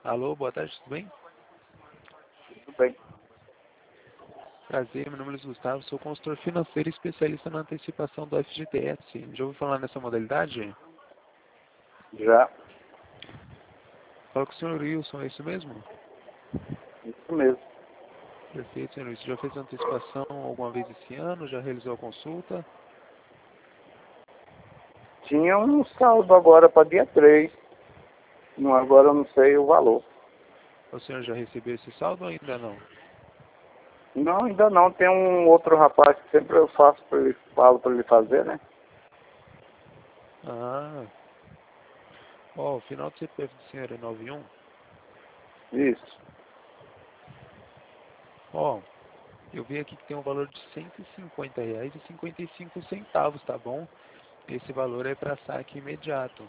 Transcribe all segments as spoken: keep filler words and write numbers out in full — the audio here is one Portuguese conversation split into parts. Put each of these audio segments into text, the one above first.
Alô, boa tarde, tudo bem? Tudo bem. Prazer, meu nome é Luiz Gustavo, sou consultor financeiro e especialista na antecipação do F G T S. Já ouviu falar nessa modalidade? Já. Fala com o senhor Wilson, é isso mesmo? Isso mesmo. Perfeito, senhor Wilson. Já fez antecipação alguma vez esse ano? Já realizou a consulta? Tinha um saldo agora para dia três. Não, agora eu não sei o valor. O senhor já recebeu esse saldo ou ainda não? Não, ainda não. Tem um outro rapaz que sempre eu faço para ele, falo para ele fazer, né? Ah, ó, o final do C P F do senhor é nove um? Isso. Ó, eu vi aqui que tem um valor de cento e cinquenta reais e cinquenta e cinco centavos, tá bom? Esse valor é para saque imediato.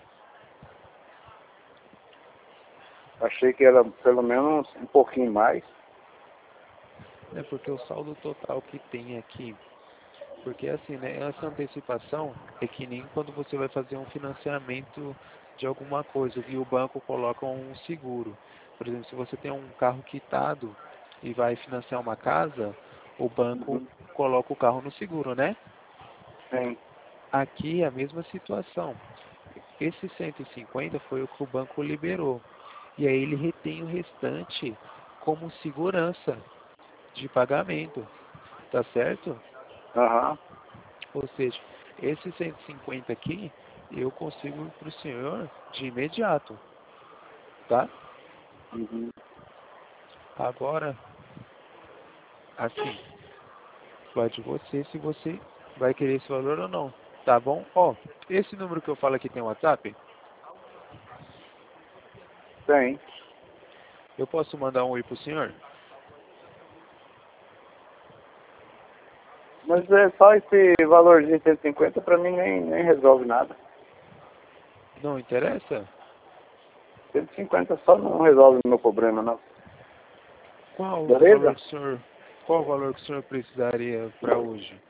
Achei que era pelo menos um pouquinho mais. É porque o saldo total que tem aqui, porque assim, né, essa antecipação é que nem quando você vai fazer um financiamento de alguma coisa e o banco coloca um seguro. Por exemplo, se você tem um carro quitado e vai financiar uma casa, o banco Uhum. coloca o carro no seguro, né? Sim. Aqui é a mesma situação. Esse cento e cinquenta foi o que o banco liberou. E aí ele retém o restante como segurança de pagamento, tá certo? Aham. Ou seja, esse cento e cinquenta aqui, eu consigo para o senhor de imediato, tá? Uhum. Agora, assim, vai de você se você vai querer esse valor ou não, tá bom? Ó, esse número que eu falo aqui tem WhatsApp? Tem. Eu posso mandar um oi pro senhor? Mas é só esse valorzinho de cento e cinquenta para mim nem, nem resolve nada. Não interessa? cento e cinquenta só não resolve o meu problema, não. Qual o valor Beleza? que o senhor, qual o valor que o senhor precisaria para hoje?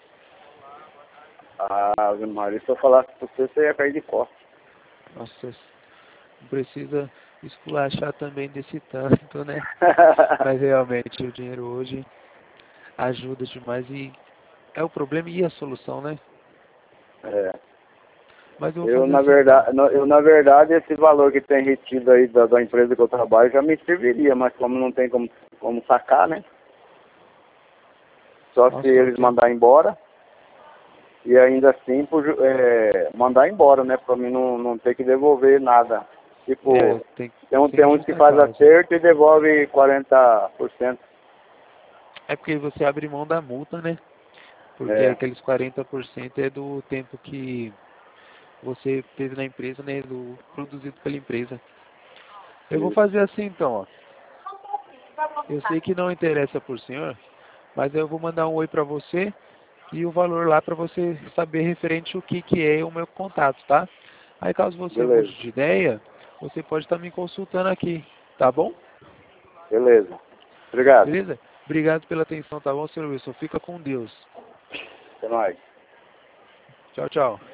Ah, Ave Maria, se eu falasse pra você, você ia cair de costas. Nossa, não precisa esculachar também desse tanto, né? Mas realmente o dinheiro hoje ajuda demais e é o problema e a solução, né? É. Mas eu vou Eu fazer na, assim então. verdade, eu, na verdade, esse valor que tem retido aí da, da empresa que eu trabalho já me serviria, mas como não tem como, como sacar, né? Só se Nossa, eles tem, mandar embora e ainda assim por, é, mandar embora, né? Pra mim não, não ter que devolver nada. é, Tipo, tem, tem, um, tem tem a uns que justa faz causa. acerto e devolve quarenta por cento. É porque você abre mão da multa, né? Porque É, aqueles quarenta por cento é do tempo que você teve na empresa, né? Do produzido pela empresa. Eu vou isso. fazer assim então, ó. Eu sei que não interessa por senhor, mas eu vou mandar um oi pra você e o valor lá para você saber referente o que que é o meu contato, tá? Aí caso você Beleza, mude de ideia, você pode estar me consultando aqui, tá bom? beleza. Obrigado. Beleza? Obrigado pela atenção, tá bom, senhor Wilson? Fica com Deus. Até mais. Tchau, tchau.